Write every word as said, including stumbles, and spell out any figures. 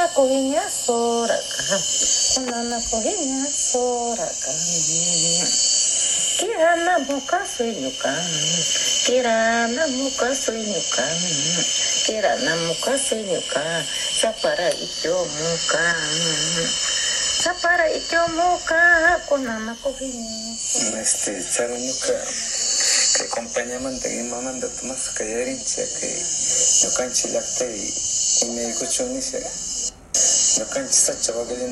Kunana kohinya soraka, kunana kohinya soraka. Kirana muka senyukan, kirana muka senyukan, kirana muka senyukan, sapara ijo muka, sapara ijo muka, kunana kohinya. Este, charuñuka, que acompañamiento y mamá de Tomás Cayarincha, que yo canchi lacte y me escucho ni se, yo canchi sacha